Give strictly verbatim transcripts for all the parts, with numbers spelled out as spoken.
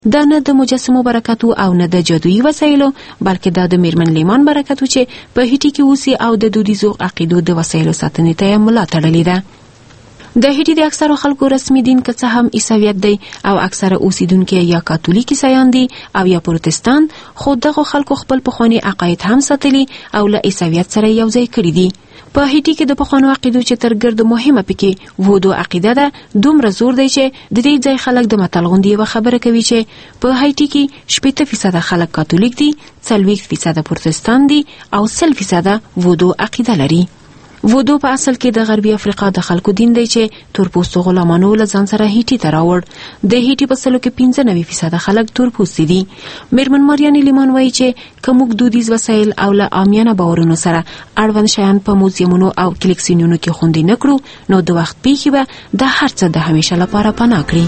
دا نه د مجسمو برکت او نه د جادویي وسایلو، بلکې دا د میرمن لیمان برکت چې په هیټي کې اوسي او د دودیزو عقیدو د وسایلو ساتنې ته یې ملا تړلې ده. د هیټي د اکثرو خلکو رسمي دین که څه هم عیسویت دی او اکثره اوسیدونکي یا کاتولیک عیسایان دي او یا پروتستان، خو دغه خلکو خپل پخواني عقاید هم ساتلي او له عیسویت سره یو ځای کړي دي. په هیټي کې د پخوانو عقیدو چې تر ګرد مهمه پکې وودو عقیده ده، دومره زور دی چې د دې ځای خلک د متل غوندې یوه خبره کوي چې په هیټي کې شپېته فیصده خلک کاتولیک دي، څلوېښت فیصده پروتستان دي او سل فیصده وودو عقیده لري. وودو په اصل کې د غربي افریقا د خلکو دین دی چې تورپوستو غلامانو له ځان سره هیټي ته راوړ. د هیټي په سلو کې پنځه نوي فیصده خلک تورپوستي دي. میرمن ماریانې لیمان وایي چې که موږ دودیز وسایل او له عامیانه باورونو سره اړوند شیان په موزیمونو او کلیکسیونونو کې خوندي نه کړو، نو د وخت پیښې به د هر څه د همیشه لپاره پناه کړي.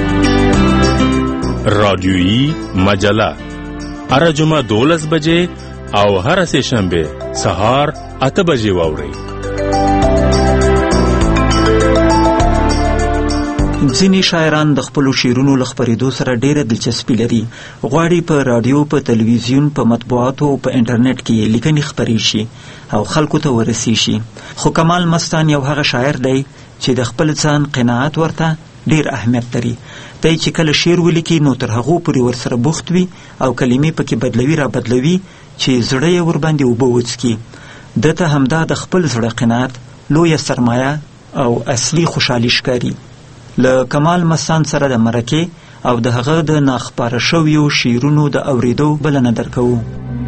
رادیویی مجله هر جمعه دولس بجې او هر سه شنبه سهار اته بجې واورئ. ځینې شاعران د خپلو شعرونو له خپرېدو سره ډېره دلچسپي لري. غواړي په رادیو، په تلویزیون، په مطبوعاتو او په انټرنیټ کې لیکنې خپرې شي او خلکو ته ورسي شي. خو کمال مستان یو هغه شاعر دی چې د خپل ځان قناعت ورته ډېر اهمیت لري. دی چې کله شعر ولیکي نو تر هغو پورې ورسره بوخت وي او کلمې پکې بدلوي را بدلوي چې زړه یې ورباندې اوبه وڅکي. دته همدا د خپل زړه قناعت لویه سرمایه او اصلي خوشحالي ښکاري. له کمال مستان سره د مرکې او د هغه د ناخپاره شویو شعرونو د اوریدو بلنه درکوو.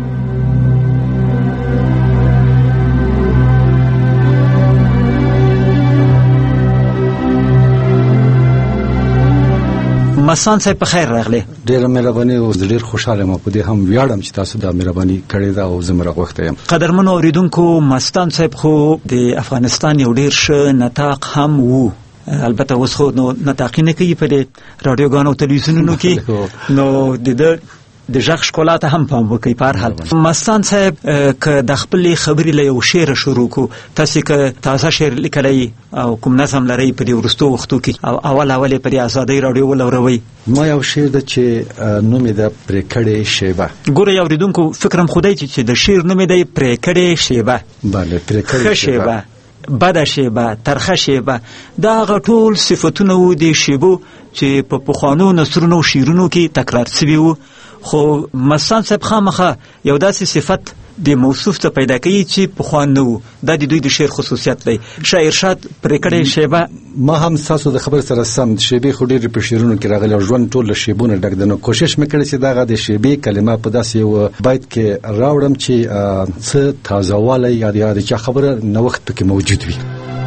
مستان صاحب په خیر راغلی. ډېره مهرباني او زه ډېر خوشحاله یم، په دې هم ویاړم چې تاسو دا مهرباني کړې ده او زه مره غوښتی یم. قدرمنو اوریدونکو، مستان صاحب خو د افغانستان یو ډېر ښه نطاق هم وو. البته اوس خو نو نطاقي نه کوي په دې راډیوګانو او تلویزیونونو کې، نو د ده د غږ ښکلا ته هم پام وکړئ. په هر حال مستان صاحب که د خپلې خبرې له یو شعره شروع کړو، تاسې که تازه شعر لیکلی او کوم نظم لرئ په دې وروستو وختو کې او اول اول یې په دې ازادۍ راډیو ولوروئ. ما یو شعر ده چې نوم یې ده پرې کړې شیبه. ګوره یو اورېدونکو فکر هم خو دی چې د شعر نوم یې دی پرې کړې شیبه. بله، پرې کړې شیبه، بده شیبه، ترخه شیبه، دا هغه ټول صفتونه وو د شیبو چې په پخوانو نثرونو او شعرونو کې تکرار شوي وو. خو مستان صاحب خامخا یو داسې صفت د موصوف ته پیدا کوي چې پخوان نه وو. دا د دوی د شعر خصوصیت دی. شاه ارشاد پرې کړې شیبه. ما هم ستاسو د خبر سره سم شیبې خو ډېرې په شعرونو کې راغلي او ژوند ټول له شیبو نه ډک دی. نو کوشش مې کړی چې دغه د شیبې کلمه په داسې یو بیت کې راوړم چې څه تازهوالی یا د چا خبره نوښت پکې موجود وي.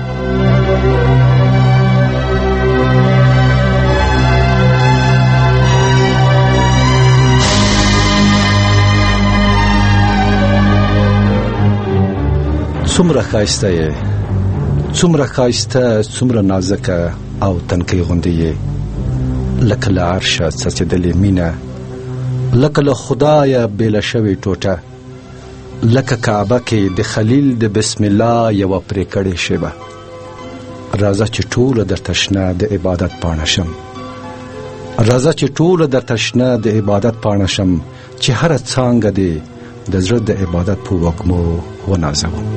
څومره ښایسته یې، څومره ښایسته، څومره نازکه او تنکۍ غوندې یې، لکه له عرشه څڅېدلې مینه، لکه له خدایه بېله شوې ټوټه، لکه کعبه کې د خلیل د بسم الله یوه پرې کړې شیبه. راځه چې ټوله درته شنه د عبادت پاڼه شم، راځه چې ټوله درته شنه د عبادت پاڼه شم، چې هره څانګه دې د زړه د عبادت په وږمو ونازوم.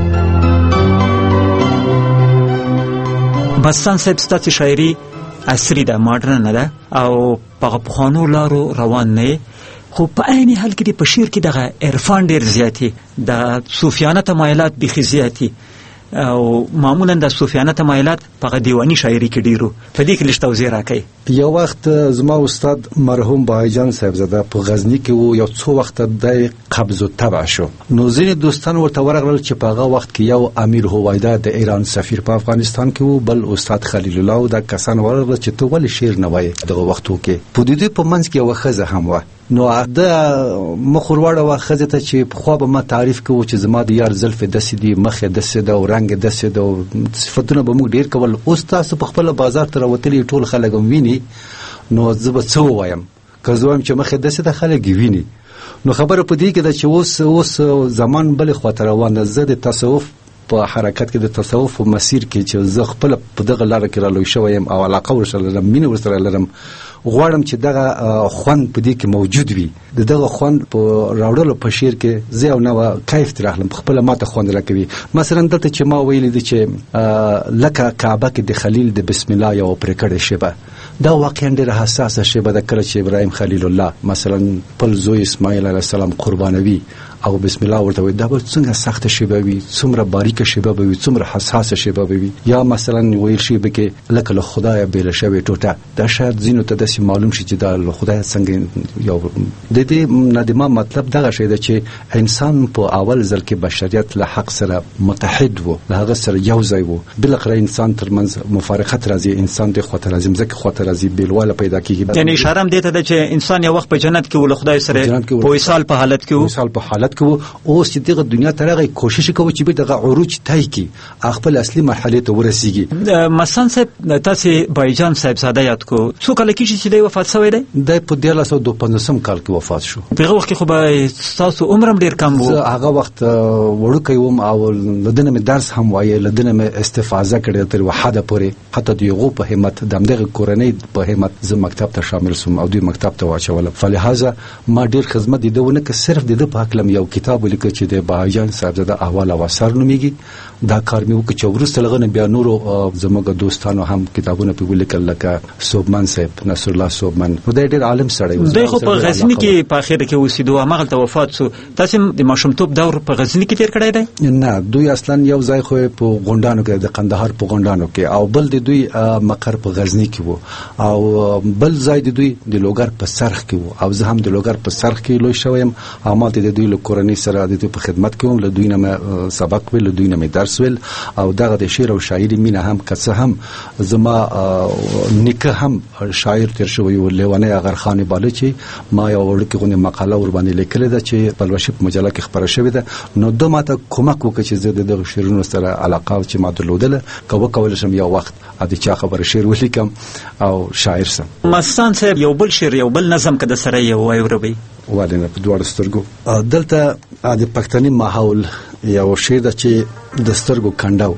مستان صاحب ستاسې شاعري عصري ده، ماډرن نه ده او په پخوانو لارو روان نه، خو په عین حال کې په شعر کې دغه عرفان ډېر زیاتې، د صوفیانه تمایلات بیخي زیاتې او معمولا د صوفیانه تمایلات په دیواني شاعري کې ډېرو. په دې کې لږ توضیح راکړئ. یو وخت زما استاد مرحوم بهاجان صاحبزاده په غزني کې وو، یو څو وخت د قبض و تبع شو. نو ځینې دوستان ورته ورغلل چې په هغه وخت کې یو امیر هوایدا د ایران سفیر په افغانستان کې وو، بل استاد خلیل الله او دا کسان ورغلل چې ته ولې شعر نه وایې دغه وختو کې. په دې په منځ کې یوه ښځه هم وه. نو د مخ ورواړه ښځې ته چې پخوا به ما تعریف کوو چې زما د یار زلفې داسې دي، مخ یې داسې ده او رنګ یې داسې ده او صفتونه به موږ ډېر کول. اوس تاسو په خپله بازار ته راوتلي ټول خلک هم ویني، نو زه به څه ووایم؟ که زه وایم چې مخ یې داسې ده خلک یې ویني. نو خبره په دې کې ده چې اوس اوس زمان بلې خواته روان ده. زه د تصوف په حرکت کې د تصوف په مسیر کې چې زه خپل په دغه لار کې را لوی شوم او علاقه ورسره لرم، مینه ورسره لرم، غواړم چې دغه خوند په دې کې موجود وي. د دغه خوند په راوړلو په شعر کې زه یو نوع کیف ترې اخلم، خپله ماته خوند راکوي. مثلا دلته چې ما ویلي دي چې لکه کعبه کې د خلیل د بسم الله یو پرې کړې شیبه، دا واقعا ډېره حساسه شیبه ده. کله چې ابراهیم خلیل الله مثلا خپل زوی اسماعیل علیه السلام قربانوي او بسم الله ورته وایي، دا به څنګه سخته شیبه وي، څومره باریکه شیبه به وي، څومره حساسه شیبه به وي. یا مثلا ویل شي به کې لکه له خدایه بیله شوې ټوټه، دا شاید ځینو ته داسې معلوم شي چې دا له خدایه څنګه یو. د دې ندیمه مطلب دغه شی ده چې انسان په اول ځل کې بشریت له حق سره متحد و، له هغه سره یو ځای و، بالاخره انسان ترمنځ مفارقت راځي، انسان د خواته راځي، مځکه خواته راځي، بیلواله پیدا کیږي. یعنی اشاره هم دې ته ده چې انسان یو وخت په جنت کې و له خدای سره په وصال په حالت کې و وصال په حالت کې و. اوس چې دغه دنیا ته راغی کوشش کوي چې به دغه عروج طی کړي، خپل اصلي مرحله ته ورسیږي. مثلا صاحب تاسو بایجان صاحب زاده یاد کو څو کال کې چې دی وفات شوی دی؟ د په دیارلس سوه دوه پنځوسم کال کې وفات شو. په هغه وخت کې خو به تاسو عمر هم ډیر کم و. هغه وخت وړوکی وم او لدنه مې درس هم وایي، لدنه مې استفاده کړې تر وحده پورې، حتی د یغو په همت دغه کورنۍ په همت زه مکتب ته شامل سوم او دوی مکتب ته واچولم. فلهذا ما ډیر خدمت دیدونه که صرف د په حق لم یو کتاب ولیکه چې د بهاجان صاحبزاده احوال او اثر نومیږي. دا کار مې وکړ چې ورسته لغنه بیا نورو زموږ دوستانو هم کتابونه په ولیکل، لکه صوبمن صاحب، نصر الله صوبمن، نو د ډېر عالم سړی و. دوی خو په غزنی کې په اخر کې اوسېدو، هغه ته وفات شو. تاسو د ماشومتوب دور په غزنی کې تیر کړی دی؟ نه، دوی اصلا یو ځای خو په غونډانو کې د قندهار په غونډانو کې، او بل د دوی مقر په غزنی کې وو، او بل ځای د دوی د لوګر په سرخ کې وو، او زه هم د لوګر په سرخ کې لوی شوم. اما د دوی له کورنۍ سره د دوی په خدمت کې وم، له دوی نه سبق ویل، له دوی نه درس ویل، او دغه د شعر او شاعري مینه هم کڅه هم زما نیکه هم شاعر تیر شوی و، لیوانی اغرخان بالچی. ما یو ورکه غونې مقاله ور باندې لیکلې ده چې په لوشپ مجله کې خبره شوې ده. نو دوی ماته کومک وکړي چې زه دغه شعرونو سره علاقه چې ما درلودله کوم کول شم یو وخت ا دې چا خبره شعر ولیکم او شاعر سم. مستان صاحب یو بل شعر یو بل نظم کده سره یو وایوروي والنه په دوړ سترګو دلته د پښتني ماحول یو شعر د چې د سترګو کنداو.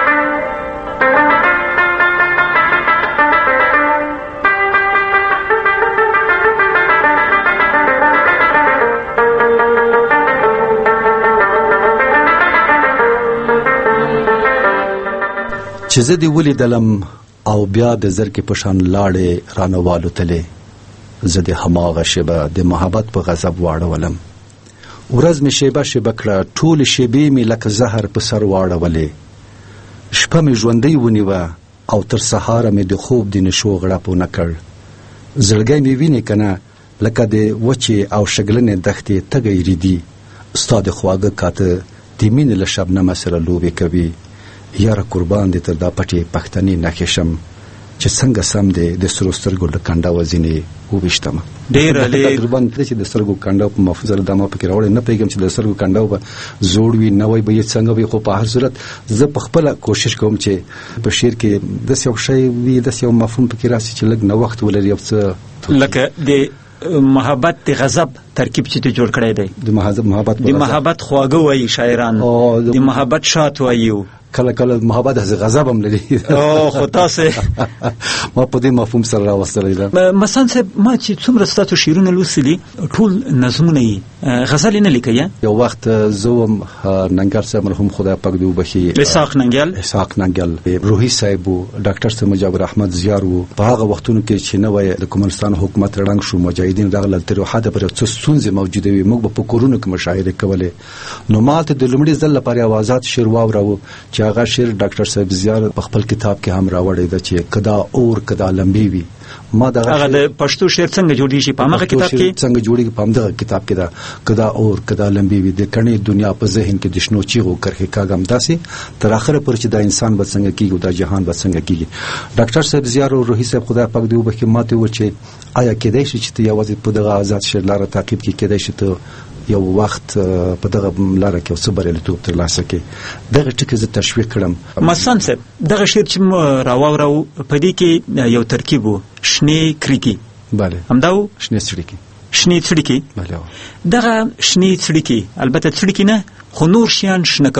چې زه دی ولیدلم او بیا د زرکې په شان لاړې رانوالو تلې، زه د هماغه شیبه د محبت په غضب واړولم. ورځ مې شیبه شیبه کړه، ټول شیبې مې لکه زهر په سر واړولې. شپه مې ژوندۍ ونیوه او تر سهاره مې د خوب د نشو غړپ ونه کړ. زړګی مې وینې کنه لکه د وچې او شګلنې دښتې تږی ریدي. ستا د خواږه کاته د مینې له شبنمه سره لوبې کوي. یاره قربان دې تر دا پټې پښتني نښې شم چې څنګه سم دی د سرو سترګو له کنډه وځینې وویشتم. ډېر علي قربان دې چې د سترګو کنډه په مفهوم سره د ما پکې راوړی نه پوهېږم چې د سترګو کنډه به زوړ وي نوی به یې څنګه وي، خو په هر صورت زه په خپله کوشش کوم چې په شعر کې داسې یو شی وي، داسې یو مفهوم پکې راسي چې لږ نوښت ولري، یو څه لکه د محبت د غضب ترکیب چې ته جوړ کړی دی. د محبت د محبت خواږه وایي شاعران، د محبت شات وایي، کله کله محبت از غضب هم لري. او خو تاسو ما په دې مفهوم سره راوستلی ده. مثلا صاحب ما چې څومره ستاسو شعرونه لوستلي ټول نظمونه یې غزل نه لیکي. یو وخت زه وم ننګر صاحب مرحوم خدای پاک دې وبخي، اسحاق ننګل اسحاق ننګل، روحي صاحب و، ډاکټر صاحب مجاور احمد زیار و. په هغه وختونو کې چې نوې د کومنستان حکومت رنګ شو، مجاهدین راغلل، تر حد پر څه ستونزې موجوده وي، موږ په کورونو کې مشاهده کولې. نو ماته د لومړي ځل لپاره اوازات شعر واورو چې هغه شعر ډاکټر صاحب زیار په خپل کتاب کې هم راوړی دی چې کدا اور کدا لمبي وي. ما دا هغه د پښتو شعر څنګه جوړیږي په هغه کتاب کې څنګه جوړیږي په هغه کتاب کې دا کدا اور کدا لمبي وي د کڼې دنیا په ذهن کې د شنو چیغو کرخه کاګم داسي تر اخره پر چې دا انسان به څنګه کیږي، دا جهان به څنګه کیږي. ډاکټر صاحب زیار او روحي صاحب خدای پاک دې وبخي ماته و چې آیا کېدای شي چې یوازې په دغه آزاد شعر لاره تعقیب کې کېدای شي ته یو وخت په دغه لاره کې څه بریالیتوب ترلاسه کړي. دغه ټکي زه تشویق کړم. مثلا صاحب دغه شعر چې راواورو په دې کې یو ترکیب و، شنې کریکي. بله همدا و، شنې څړیکي. شنې څړیکي. بله. دغه شنې څړیکي البته څړیکي نه خو نور شیان شنه کول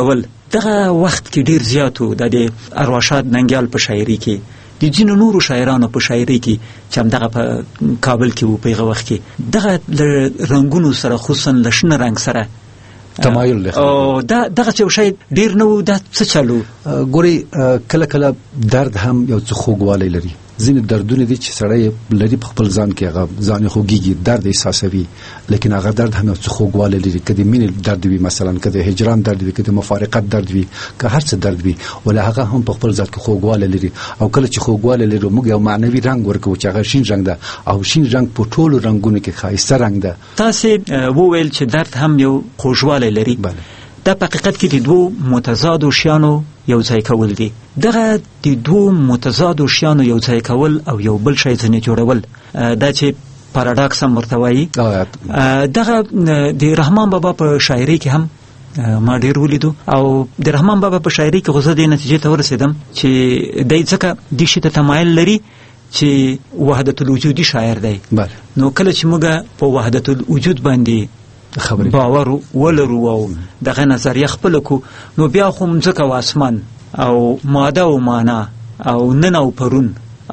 دغه وخت کې ډیر زیاتو د ارواښاد ننګیال په شاعري کې د ځینو نورو شاعرانو په شاعري کې چې همدغه په کابل کې وو په هغه وخت کې دغه رنګونو سره خصوصا له شنه رنګ سره تمایل لري او دا دغه څه شی ډیر نو دا څه چالو ګوري کله کله درد هم یو څه خوږوالی لري ځینې دردونه دي چې سړی لري په خپل ځان کې هغه ځان یې خوږیږي درد احساسوي لیکن هغه درد هم یو څه خوږوالی لري که د مینې درد وي مثلا که د هجران درد وي که د مفارقت درد وي که هر څه درد وي ولی هغه هم په خپل ذات کې خوږوالی لري او کله چې خوږوالی لري موږ یو معنوي رنګ ورکوو چې هغه شین رنګ ده او شین رنګ په ټولو رنګونو کې ښایسته رنګ ده. تاسې وویل چې درد هم یو خوږوالی لري. بله دا په حقیقت کې د دوو متضادو شیانو یو ځای کول دي. دغه د دوو متضادو شیانو یو ځای کول او یو بل شی ځنې جوړول دا چې پاراډاکس هم ورته وایي دغه د رحمان بابا په شاعري کې هم ما ډېر ولیدو او د رحمان بابا په شاعري کې خو زه دې نتیجې ته ورسېدم چې دی ځکه دې شي ته تمایل لري چې وحدت الوجودي شاعر دی. نو کله چې موږ په وحدت الوجود باندې خبرې باور ولرو او دغه نظریه خپل کو نو بیا خو مځکه او اسمان او ماده او معنا او نن او پرون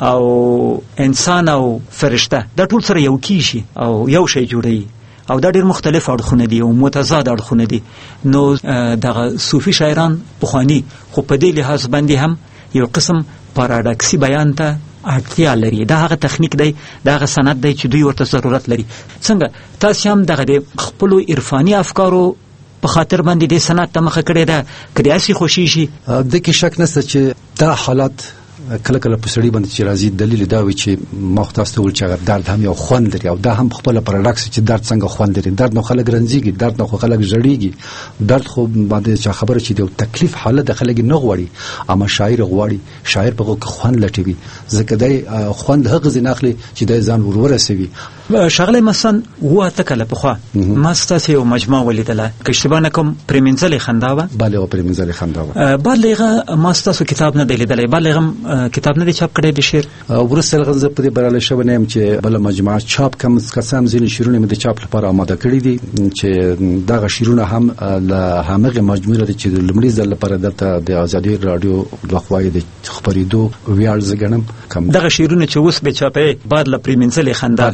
او انسان او فرشته دا ټول سره یو کیږي او یو شی جوړي او دا ډېر مختلف اړخونه دي او متضاد اړخونه دي. نو دغه صوفي شاعران پخواني خو په دې لحاظ باندې هم یو قسم پاراډاکسي بیان ته اړتیا لري. دا هغه تخنیک دی دا هغه سند دی چې دوی ورته ضرورت لري. څنګه تاسو هم دغه د خپلو عرفاني افکارو په خاطر باندې د سند ته مخه کړې ده که داسې خوشي شي د کې شک نشته چې دا حالات کله کله په سړي باندې چې راځي دلیل دا وي چې ما خو تاسو ته ویل چې درد هم یو خوند لري او دا هم خپله پاراډاکس چې درد څنګه خوند لري. درد نو خلک رنځېږي درد نو خو خلک ژړېږي درد خو باندې چې خبره چې د یو تکلیف حالت د خلک نه غواړي اما شاعر غواړي شاعر په هغو کې خوند لټوي ځکه دی خوند هغه ځینې اخلي چې دی ځان ور ورسوي. ښاغلی مثلا اووه اته کاله پخوا ما ستاسې یو مجموعه ولیدله که اشتباه نه کوم پرېمنځلې خندا وه. بلې وه پرېمنځلې خندا وه. بعد له هغه ما ستاسو کتاب نه دی لیدلی بعد له هغه کتاب نه دی چاپ کړی د شعر وروسته هغه زه په دې بریالی شوی نه یم چې بله مجموعه چاپ کړم که څه هم ځینې شعرونه مې د چاپ لپاره آماده کړي دي چې دغه شعرونه هم له همغې مجموعې نه دي چې د لومړي ځل لپاره دلته د ازادي راډیو لخوا یې د خپرېدو ویاړ زه ګڼم. دغه شعرونه چې اوس به چاپوي بعد له پرېمنځلې خندا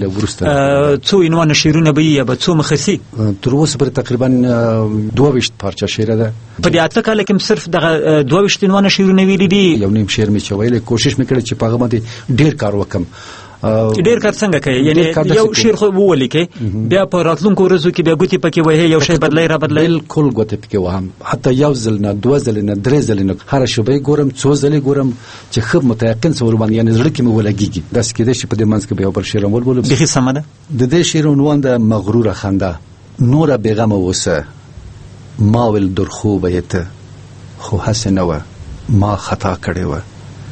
څو عنوان شعرونه به یا به څو مخسي تر اوسه پورې تقریبا دوه ویشت پارچه شعر ده. په دې اته کاله کې صرف دغه دوه ویشت عنوان شعرونه ویلي دي. یو نیم شعر مې چې ویلی کوشش مې کړی چې په هغه باندې ډېر کار وکړم. ډېر کار څنګه کوي یعنی یو شعر خو ولیکې بیا په راتلونکو ورځو کې بیا ګوتې پکې وهې یو شی بدلی را بدلی بالکل ګوتې پکې وهم حتی یو ځل نه دوه ځلې نه درې ځلې نه هره شوبه یې ګورم څو ځلې ګورم چې ښه متیقن څه ورباندې یعنې زړه کې مې ولګېږي داسې کېدای شي په دې منځ کې به یو بل شعر هم ولولم. بیخي سمه ده. د دې شعر عنوان د مغروره خندا. نوره بېغمه اوسه ما ویل درخوبه یې ته خو هسې نه وه ما خطا کړې وه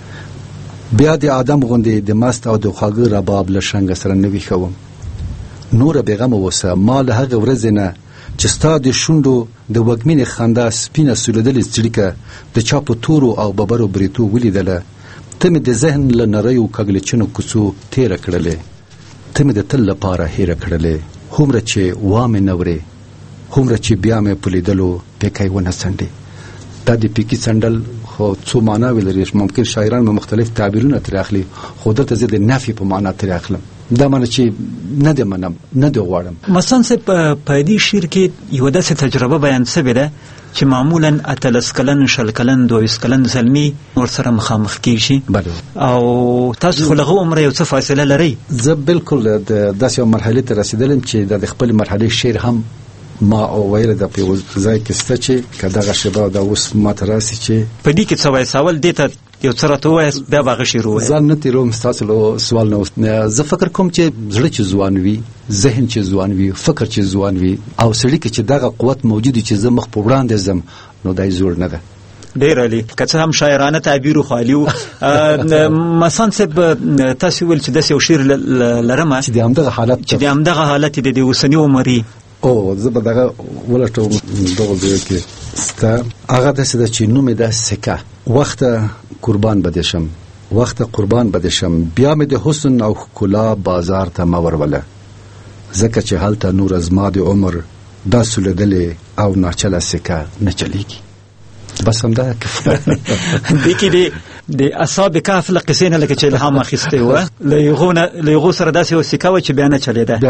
بیا د آدم غوندې د مست او د خواږه رباب له شرنګه سره نه ویښوم. نوره بېغمه اوسه ما له هغې ورځې نه چې ستا د شونډو د وږمینې خندا سپینه سولېدلې څړیکه د چا په تورو او ببرو بریتو ولیدله. ته مې د ذهن له نریو کږلچنو کوڅو تېره کړلې ته مې د تل لپاره هېره کړلې هومره چې وا مې نه ورې هومره چې بیا مې په لیدلو پیکی ونه څنډې. دا د پیکي څنډل خو څو معناوې لري ممکن شاعران به مختلف تعبیرونه ترې اخلي خو دلته زه د نفي په معنا ترې اخلم. دا معنی چې نه دې منم نه دې غواړم. مثلا صاحب په دې شعر کې یوه داسې تجربه بیان شوې ده چې معمولا اتلس کلن شل کلن دویست کلن زلمي ورسره مخامخ کېږي او تاسو خو له هغه عمره یو څه فاصله لرئ. زه بالکل داسې یو مرحلې ته رسېدلم چې د خپلې مرحلې شعر هم ما او ویل د په ځای کې سته چې که دغه شیبه دا اوس ما ته راسي چې په دې کې څه وایي اول دې ته یو څه راته ووایاست بیا به هغه شعر ووایي. ځان نه تېروم ستاسو له سوال نه. زه فکر کوم چې زړه چې ځوان وي ذهن چې ځوان وي فکر چې ځوان وي او سړي کې چې دغه قوت موجود وي چې زه مخ په وړاندې ځم نو دا یې زوړ نه ده. ډېر عالي که څه هم شاعرانه تعبیر خالي و. مثلا صاحب تاسو ویل چې داسې یو شعر لرم چې د همدغه حالت چې د همدغه حالت د اوسني عمري او زه به دغه ولټوم دغه ځای کې ستا هغه داسې ده چې نوم یې ده سکه. وخته قربان به دې شم وخته قربان به دې شم بیا مې د حسن او ښکلا بازار ته مه وروله ځکه چې هلته نور زما د عمر دا سولېدلې او ناچله سکه نه چلیږي. بس هم ده دې کې د اصحاب کهف له قصې نه لکه چې الهام اخیستی و له یغو سره داسې وسیکه وه چې بیا نه چلېده.